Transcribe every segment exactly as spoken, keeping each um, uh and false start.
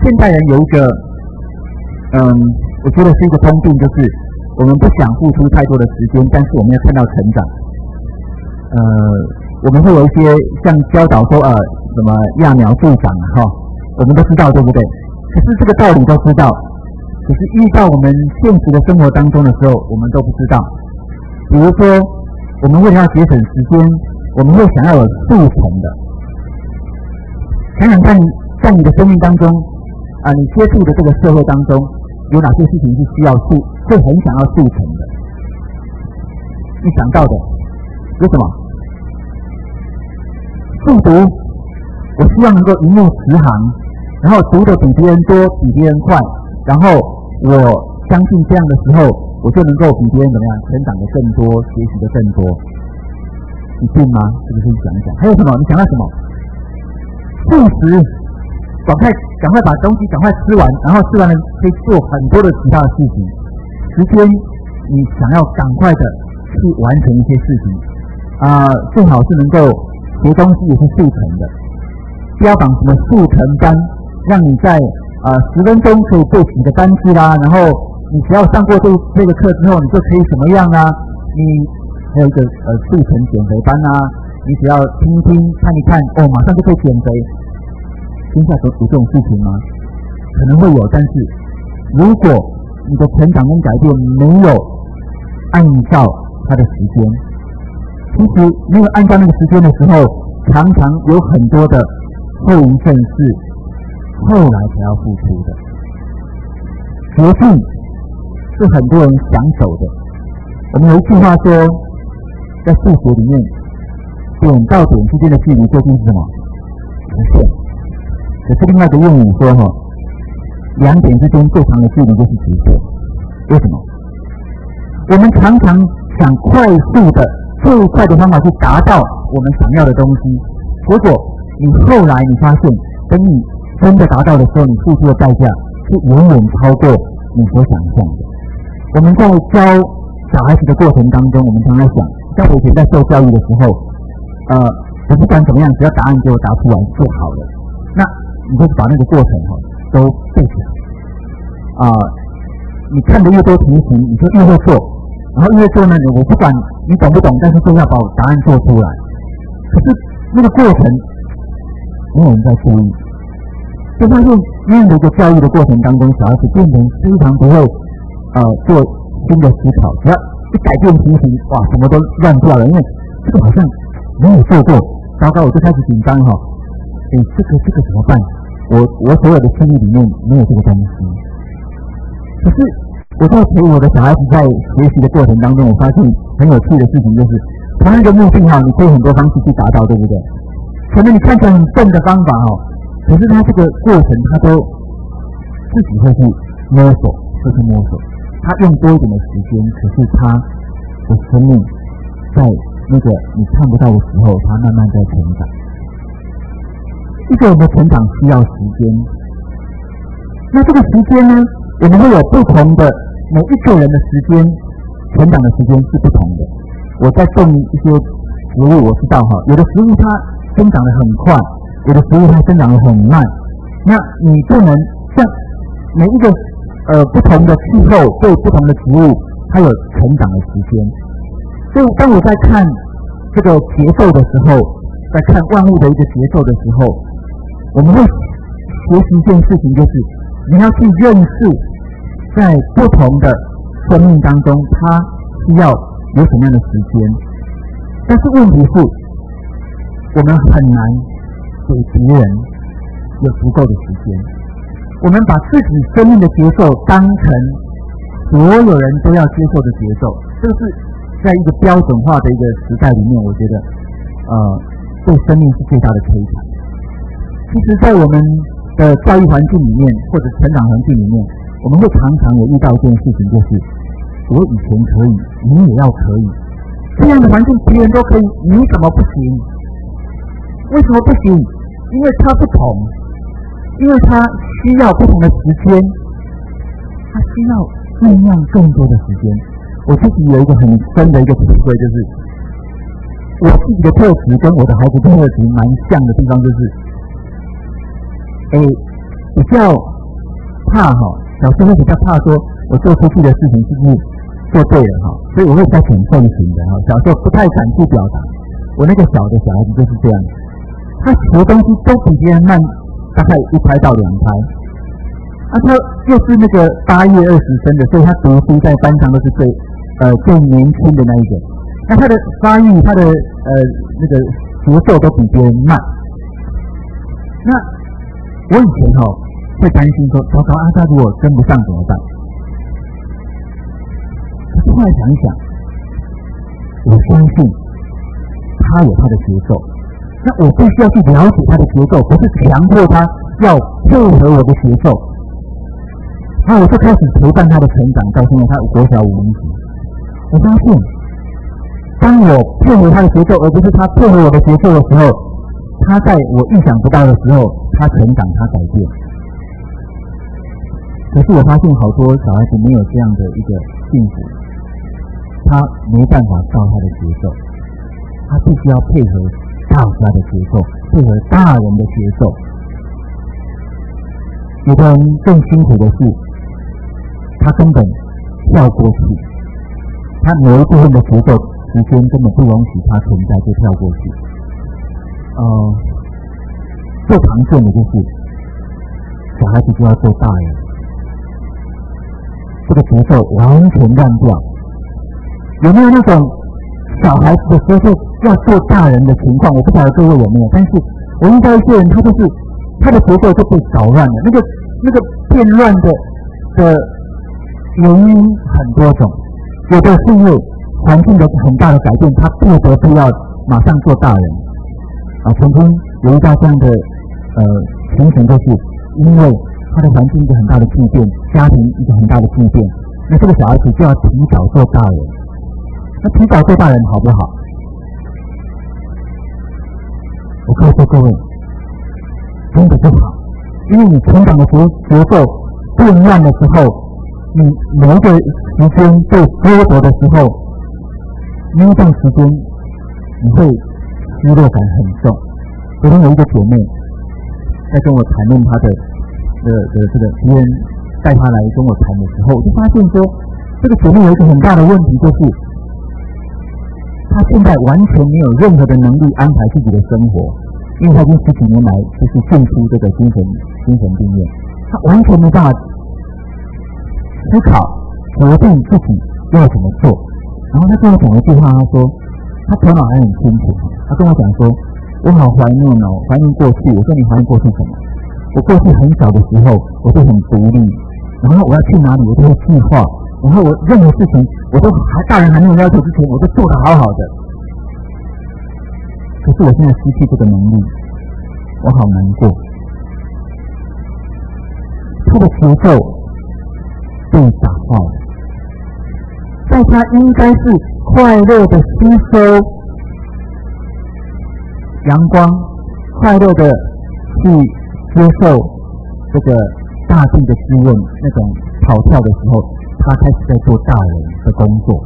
现代人有一个，嗯，我觉得是一个通病，就是我们不想付出太多的时间，但是我们要看到成长。呃，我们会有一些像教导说，呃，什么揠苗助长哈，我们都知道，对不对？可是这个道理都知道，可是遇到我们现实的生活当中的时候，我们都不知道。比如说，我们为了要节省时间，我们会想要有速成的。想想看，在你的生命当中，啊，你接触的这个社会当中，有哪些事情是需要速，会很想要速成的？你想到的有什么？速读，我希望能够一目十行，然后读的比别人多，比别人快，然后我相信这样的时候，我就能够比别人怎么样，成长的更多，学习的更多。一定吗？是不是？你想一想，还有什么？你想到什么？速食，赶快赶快把东西赶快吃完，然后吃完了可以做很多的其他的事情。时间，你想要赶快的去完成一些事情啊、呃，最好是能够学东西也是速成的，标榜什么速成班，让你在呃十分钟可以背几个单词啦，然后你只要上过这这个课之后，你就可以怎么样啊？你还有一个呃速成减肥班啊，你只要听听看一看，哦，马上就可以减肥。天下有这种事情吗？可能会有，但是如果你的成长跟改变没有按照它的时间，其实没有按照那个时间的时候，常常有很多的后遗症是后来才要付出的。捷径是很多人想走的。我们有一句话说，在数学里面，点到点之间的距离究竟是什么？直线。可是另外一个谚语说，哈，两点之间最长的距离就是直线。为什么？我们常常想快速的、最快的方法去达到我们想要的东西，结果你后来你发现，等你真的达到的时候，你付出的代价是远远超过你所想象的。我们在教小孩子的过程当中，我们常常想，像我以前在受教育的时候，呃，我不管怎么样，只要答案给我答出来就好了。那你就是把那个过程哈都背起来啊、呃，你看的越多题型，你就越会做，然后越做呢，我不管你懂不懂，但是就要把我答案做出来。可是那个过程没有人在注意，就发现那样的一个教育的过程当中，小孩子变成非常不会呃做新的思考，只要一改变题型，哇，什么都乱掉了，因为这个好像没有做过，糟糕，我就开始紧张哈。哎，这个这个怎么办？我我所有的记忆里面没有这个东西。可是我在陪我的小孩子在学习的过程当中，我发现很有趣的事情就是，同样的目的哈，你可以很多方式去达到，对不对？可能你看起来很笨的方法哈，可是他这个过程他都自己会去摸索，会去摸索。他用多一点的时间，可是他的生命在那个你看不到的时候，他慢慢在成长。一个人的成长需要时间，那这个时间呢，我们会有不同的，每一个人的时间，成长的时间是不同的。我在种一些植物，我知道哈，有的植物它生长得很快，有的植物它生长得很慢。那你不能像每一个呃不同的气候对不同的植物，它有成长的时间。所以当我在看这个节奏的时候，在看万物的一个节奏的时候，我们会学习一件事情，就是你要去认识在不同的生命当中，它需要有什么样的时间。但是问题是，我们很难给别人有足够的时间。我们把自己生命的节奏当成所有人都要接受的节奏，这是在一个标准化的一个时代里面，我觉得呃对生命是最大的摧残。其实在我们的教育环境里面，或者成长环境里面，我们会常常有遇到一件事情，就是我以前可以，你也要可以，这样的环境别人都可以，你怎么不行？为什么不行？因为它不同，因为它需要不同的时间，它需要酝酿更多的时间。我自己有一个很深的一个体会，就是我自己的特质跟我的孩子的特质蛮像的地方，就是诶，比较怕哈，小时候比较怕说我做出去的事情是不是做对了哈，所以我会比较谨慎型的哈。小时候不太敢去表达，我那个小的小孩子就是这样，他学东西都比别人慢，大概一拍到两拍。啊，他又是那个八月二十生的，所以他读书在班上都是最呃最年轻的那一个。那他的发育，他的呃那个节奏都比别人慢。那我以前哈、哦、会担心说，糟糕啊，他如果跟不上怎么办？可是后来想一想，我相信他有他的节奏，那我必须要去了解他的节奏，不是强迫他要配合我的节奏。然后我就开始陪伴他的成长，到现在他国小五年级，我发现，当我配合他的节奏，而不是他配合我的节奏的时候，他在我意想不到的时候，他成长，他改变。可是我发现好多小孩子没有这样的一个幸福，他没办法照他的节奏，他必须要配合大家的节奏，配合大人的节奏。有的人更辛苦的是，他根本跳过去，他某一部分的节奏时间根本不容许他存在，就跳过去。呃，最常见的就是小孩子就要做大人，这个节奏完全乱掉。有没有那种小孩子的时候要做大人的情况？我不晓得各位有没有，但是我遇到一些人，他就是他的节奏就被搞乱了。那个那个变乱的的原因很多种，有的是因为环境的很大的改变，他不得不要马上做大人。啊，曾经有一到这样的呃情形，就是因为他的环境一个很大的巨变，家庭一个很大的巨变，那这个小孩子就要提早做大人。那提早做大人好不好？我告诉各位，真的不好，因为你成长的节节奏变乱的时候，你某一个时间被剥夺的时候，那一段时间你会失落感很重。昨天有一个姐妹在跟我谈论她的的的这个别人带她来跟我谈的时候，我就发现说，这个姐妹有一个很大的问题，就是她现在完全没有任何的能力安排自己的生活，因为她已经十几年来就是进出这个精神精神病院，她完全没办法思考决定自己要怎么做。然后她跟我讲一句话，她说她头脑还很清楚，她跟我讲说，我好怀念哦，怀念过去。我说你怀念过去什么？我过去很小的时候，我就很独立，然后我要去哪里，我都会计划，然后我任何事情，我都还大人还没有要求之前，我都做得好好的。可是我现在失去这个能力，我好难过。他的节奏被打坏了，在他应该是快乐的吸收阳光，快乐的去接受这个大地的滋润，那种跑跳的时候，他开始在做大人的工作。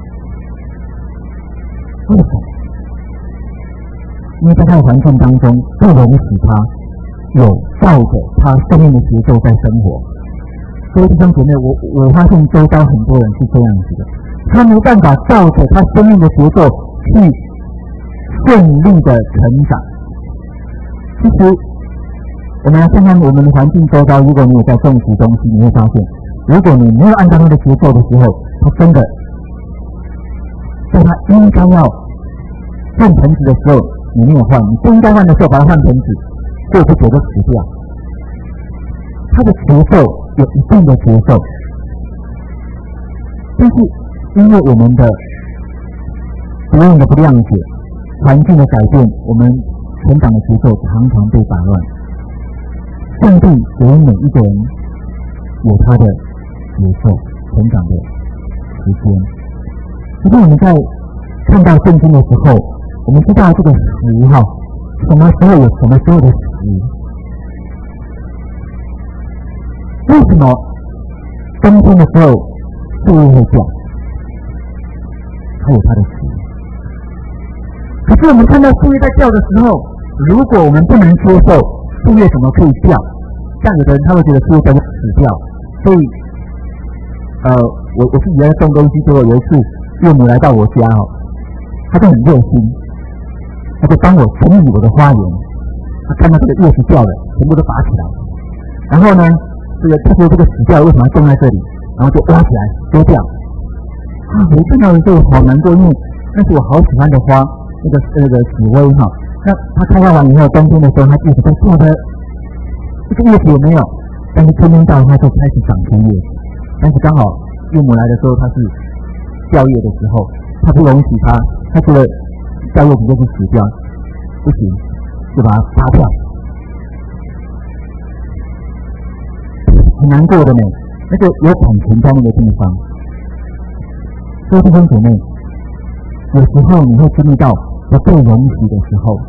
为什么？因为在他的环境当中，不容许他有照着他生命的节奏在生活。各位弟兄姐妹，我我发现周遭很多人是这样子的，他没办法照着他生命的节奏去顺利的成长。其实，我们来看看我们的环境周遭，如果你有在种植东西，你会发现，如果你没有按照他的节奏的时候，他真的在他应该要换盆子的时候，你没有换，你不应该换的时候把它换盆子，过不久就死掉。他的节奏有一定的节奏，但是因为我们的别人的不谅解，环境的改变，我们成长的节奏常常被打乱。上帝给每一个人有他的节奏，成长的时间。如果我们在看到圣经的时候，我们知道这个时哈，什么时候有什么时候的时。为什么冬天的时候树叶会掉？它有它的时。可是我们看到树叶在掉的时候，如果我们不能接受树叶怎么可以掉，像有的人他会觉得树叶掉就死掉， 所以，呃，我我自己在种东西，结果有一次岳母来到我家哦，他就很热心，他就帮我清理我的花园。他看到这个叶子掉了，全部都拔起来。然后呢，这个他说这个死掉为什么要种在这里？然后就挖起来丢掉。啊，我看到的时候好难过，因为那是我好喜欢的花，那个那个紫薇哈。那它开花完以后，冬天的时候它叶子都掉的，这个叶子也没有。但是春天到它就开始长出叶子。但是刚好岳母来的时候，它是掉叶的时候，它不容许它，它觉得掉叶子就是死掉，不行，就把它拔掉。很难过的呢，那个有感情在那个地方。所以弟兄姐妹，有时候你会经历到不被容许的时候，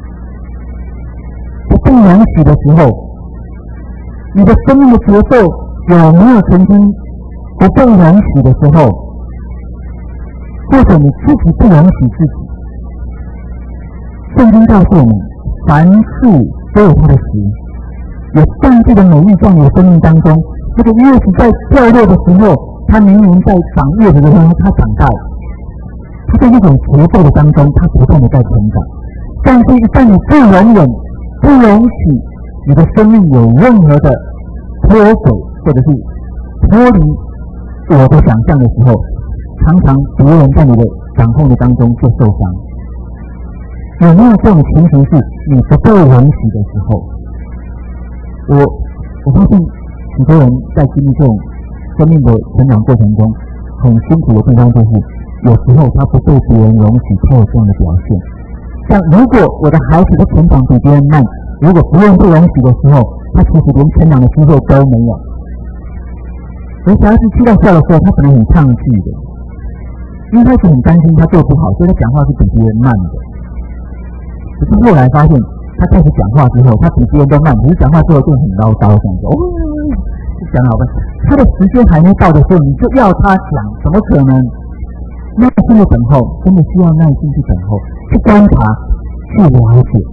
不被容许的时候，你的生命的节奏有没有曾经不被容许的时候，或者你自己不容许自己？圣经告诉我们，凡事都有它的时，有上帝的美意在你的生命当中。这个叶子在掉落的时候，它明明在长叶子的时候，它长大了。它在那种节奏的当中，它不断的在成长。但是，一旦你不容忍、不容许你的生命有任何的脱轨，或者是脱离我的想象的时候，常常别人在你的掌控的当中就受伤。有没有这种情形是你不被容许的时候？我我发现许多人在经历这种生命的成长过程中，很辛苦的地方就是，有时候他不被别人容许，他有这样的表现。像如果我的孩子的成长比别人慢，如果不用被容许的时候，他其实连成长的机会都没有。而小孩子去到校的时候，他可能很抗拒的，因为他是很担心他做不好，所以他讲话是比别人慢的。可是后来发现，他开始讲话之后，他比别人都慢，可是讲话之后就很唠叨这样子，哦，讲好吧。他的时间还没到的时候，你就要他讲，怎么可能？耐心的等候，真的需要耐心去等候，去观察，去了解。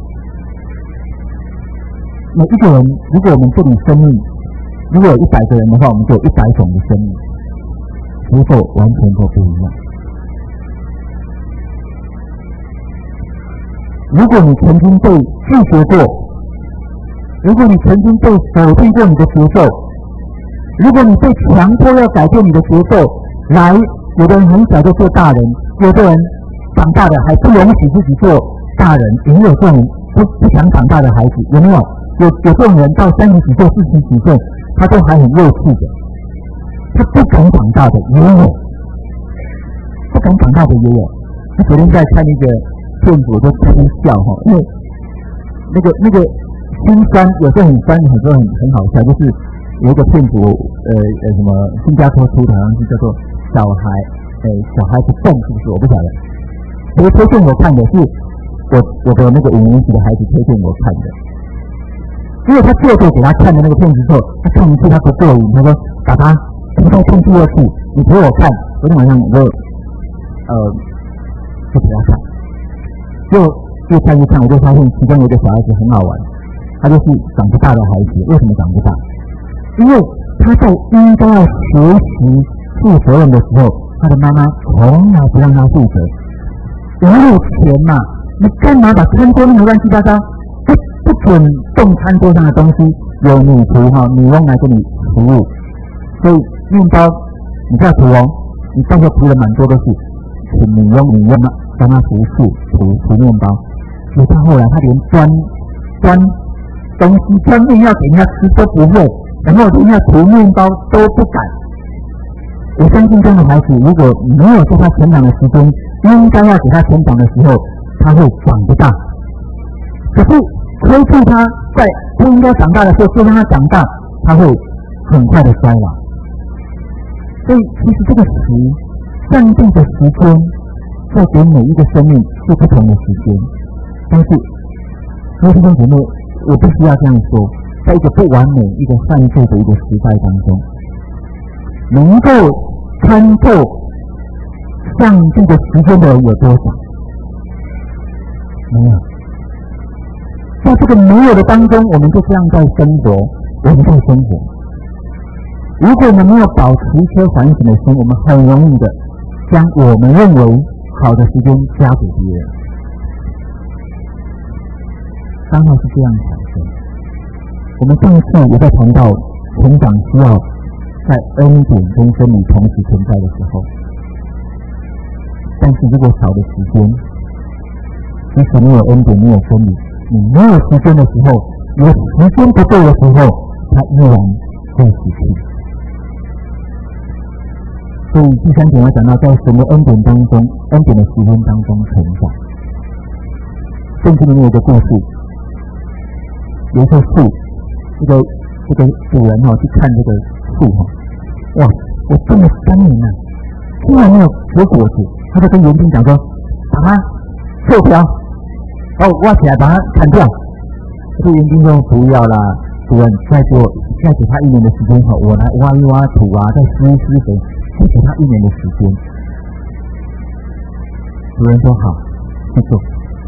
每一个人，如果我们这里生命，如果有一百个人的话，我们就有一百种的生命，结构完全都不一样。如果你曾经被拒绝过，如果你曾经被否定过你的节奏，如果你被强迫要改变你的节奏，来，有的人很小就做大人，有的人长大的还不容许自己做大人，也有这种不不想长大的孩子，有没有？有有这种人到三十几岁、四十几岁，他都还很幼稚的，他不敢长大的也有，不敢长大的也有。他昨天在看一个片子，我就哭笑哈，因为那个那个心酸，有时候很酸，有时候很很好笑。就是有一个片子，我呃呃什么新加坡出的，好像是叫做小孩，呃小孩不动是不是？我不晓得。其实推荐我看的是我我的那个五年级的孩子推荐我看的。因为他舅舅给他看的那个片子之后，他看一次他不过瘾，他说：“爸爸，不再看第二次，你陪我看。”昨天晚上我就呃就陪他看，就越看越看，我就发现其中有一个小孩子很好玩，他就是长不大的孩子。为什么长不大？因为他在应该要学习负责任的时候，他的妈妈从来不让他负责。我有钱嘛，你干嘛把餐桌弄得乱七八糟？不不准动餐桌上的东西，有女仆哈，女佣来给你服务。所以面包你不要涂哦，你到时候涂的满桌都是，请女佣女佣啊帮他服侍涂涂面包。所以到后来他连端端东西端面要给人家吃都不会，然后人家涂面包都不敢。我相信这样的孩子，如果没有在他成长的时间，应该要给他成长的时候，他会长不大。可是催促他在不应该长大的时候，就让他长大，他会很快的衰老。所以其实这个时，上帝的时间，在给每一个生命是不同的时间。但是，各位弟兄姐妹，我必须要这样说，在一个不完美、一个犯罪的一个时代当中，能够参透上帝的时间的人有多少？没有。在这个没有的当中，我们就这样在生活，我们在生活。 如果我们没有保持一颗反省的心，我们很容易的将我们认为好的时间加给别人。刚好是这样产生。我们上次也在谈到成长需要在恩典跟真理同时存在的时候，但是如果少的时间，即使你有恩典，你有真理，你没有时间的时候，你的时间不对的时候，它依然会失去。所以第三点要讲到，在神的恩典当中，恩典的时间当中成长。圣经里面有一个故事，有一棵树，这个这个主人哦去看这个树哈，哇，我种了三年了，竟然没有结果子，他就跟园丁讲说，把它撤掉，把我挖起来，把它砍掉。这园丁说不要啦，主人，再给我再给他一年的时间哈，我来挖一挖土啊，再施一施肥。再给他一年的时间，主人说好，去做。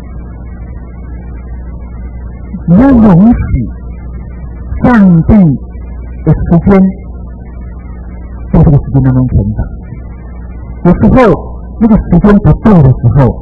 你要容许上帝的时间在这个时间当中成长。有时候那个时间不对的时候，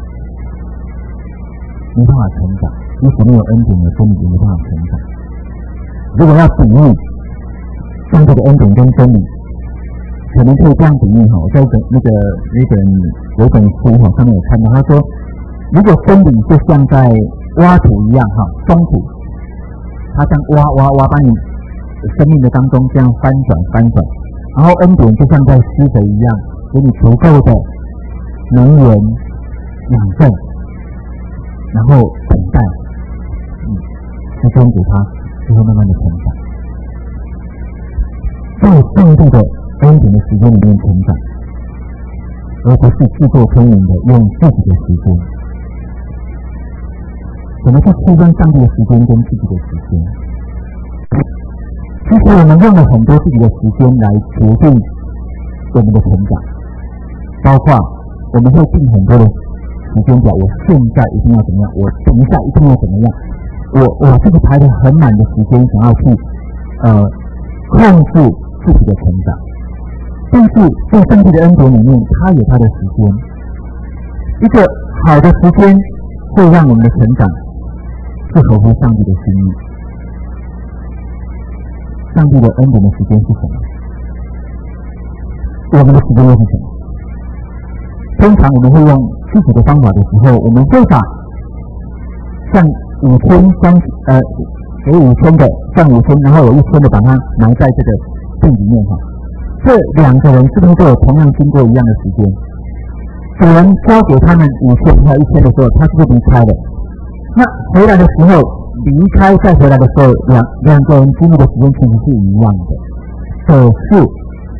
没办法成长，即使没有恩典的真理也没办法成长。如果要比喻上帝的恩典跟真理，可能可以这样比喻哈，我在一本那个那本有一本书哈上面有看到，他说，如果真理就像在挖土一样哈，松土，它像挖挖挖，把你生命的当中这样翻转翻转，然后恩典就像在施肥一样，给你足够的能源、养分，然后等待，嗯，时间给它，就会慢慢的成长，在上帝的恩典的时间里面成长，而不是自作聪明的用自己的时间。什么是区分上帝的时间跟自己的时间？其实我们用了很多自己的时间来决定我们的成长，包括我们会定很多的时间表，我现在一定要怎么样，我等一下一定要怎么样，我我这个排得很满的时间想要去呃控制自己的成长。但是在上帝的恩典里面，他有他的时间，一个好的时间会让我们的成长是合乎上帝的心意。上帝的恩典的时间是什么？我们的时间又是什么？通常我们会用自己的方法的时候，我们会把像五千三呃给五千的算五千，然后有一千的把它埋在这个地里面哈。这两个人是不是都有同样经过一样的时间？主人交给他们五千还有一千的时候，他是不是离开了？那回来的时候，离开再回来的时候，两两个人经历的时间其实是一样的，可是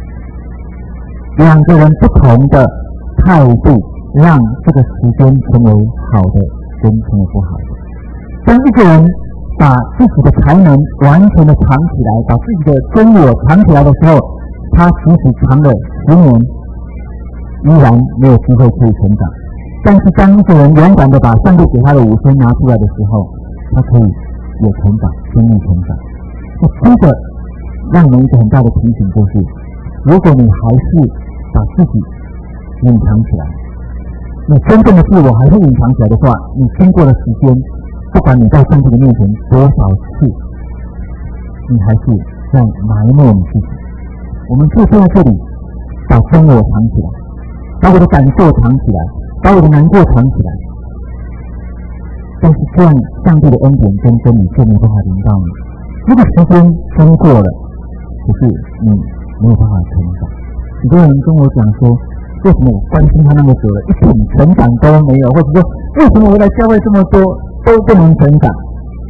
两个人不同的态度，让这个时间成为好的，跟成为不好的。当一个人把自己的才能完全的藏起来，把自己的真我藏起来的时候，他即使藏了十年，依然没有机会可以成长。但是当一个人勇敢的把上帝给他的五千拿出来的时候，他可以有成长，经历成长。那这个让人一个很大的提醒就是，如果你还是把自己隐藏起来，你真正的自我还是隐藏起来的话，你经过了时间，不管你在上帝的面前多少次，你还是在埋没你自己。我们就在这里把真我藏起来，把我的感受藏起来，把我的难过藏起来，但是这样上帝的恩典跟真理就没办法临到你。这个时间经过了，可是你没有办法成长。许多人跟我讲说，为什么我关心他那么久了，一点成长都没有，或者说为什么我来教会这么多都不能成长？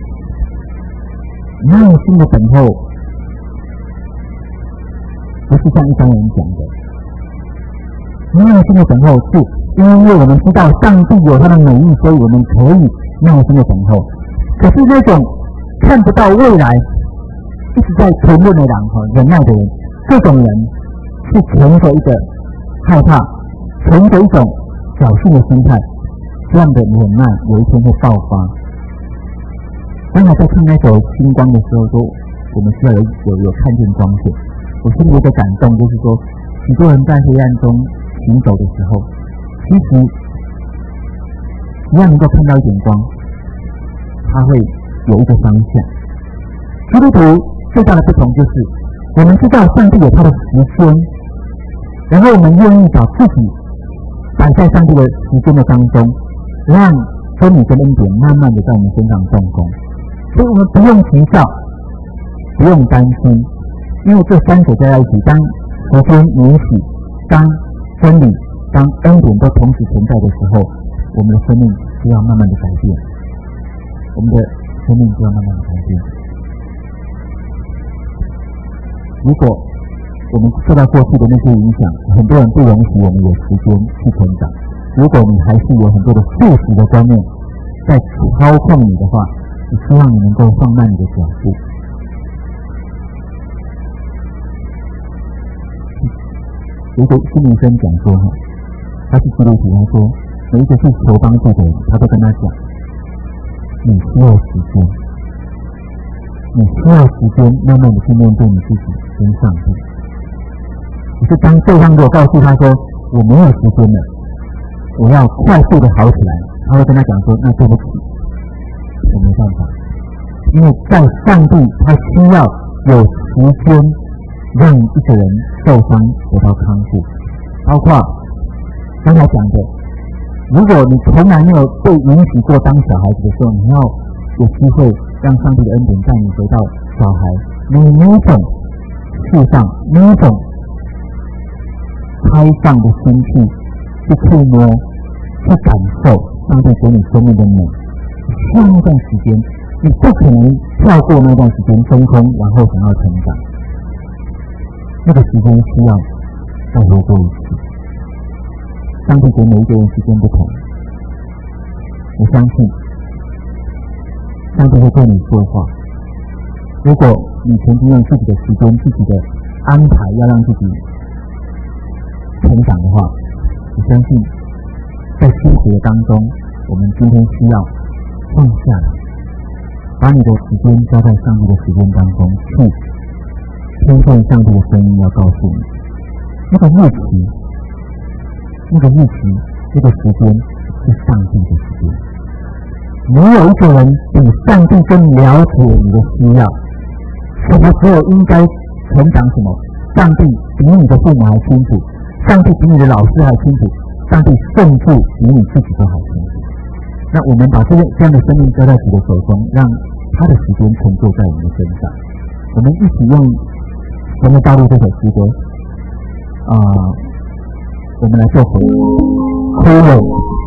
耐心的等候不是像一般人讲的，耐心的等候是因为我们知道上帝有他的美意，所以我们可以耐心的等候。可是那种看不到未来，一直在沉沦的人和忍耐的人，这种人是存着一个害怕，存着一种侥幸的心态，这样的忍耐有一天会爆发。刚才在看那首星光的时候说，我们需要有有有看见光线。 我心里有个感动，就是说，许多人在黑暗中行走的时候，其实只要能够看到一点光，他会有一个方向。基督徒最大的不同就是，我们知道上帝有他的时间，然后我们愿意把自己摆在上帝的时间的当中，让真理跟恩典慢慢的在我们身上动工。所以我们不用急躁，不用担心，因为这三者加在一起，当时间允许，当真理、当恩典都同时存在的时候，我们的生命就要慢慢的改变，我们的生命就要慢慢的改变。如果我们受到过去的那些影响，很多人不容许我们有时间去成长。如果你还是有很多的素食的观念在操控你的话，我希望你能够放慢你的脚步。有一个心理医生讲说，他是基督徒，他说每一个去求帮助的人，他都跟他讲，你需要时间，你需要时间慢慢的去面对你自己跟上帝。可是当对方如果告诉他说我没有时间了，我要快速的好起来，他会跟他讲说，那对不起，我没办法，因为在上帝他需要有时间让一个人受伤得到康复。包括刚才讲的，如果你从来没有被允许过当小孩子的时候，你要有机会让上帝的恩典带你回到小孩，你那种世上那种开放的心去去触摸、去感受上帝给你生命的美，需要那段时间，你不可能跳过那段时间真空，然后想要成长。那个时间需要再回过一次。上帝给每一个人时间不同，我相信上帝会对你说话。如果你曾经用自己的时间、自己的安排要让自己成长的话，我相信在辛苦的当中，我们今天需要放下来，把你的时间交在上帝的时间当中去听见上帝的声音，要告诉你那个日期，那个日期，那个时间是上帝的时间。没有一个人比上帝更了解你的需要，什么时候应该成长什么，上帝比你的父母还清楚，上帝比你的老师还清楚，上帝甚至比你自己都还清楚。那我们把这这样的生命交在主的手中，让他的时间成就在我们的身上。我们一起用《神的道路》这首诗歌啊、呃，我们来做回哭了。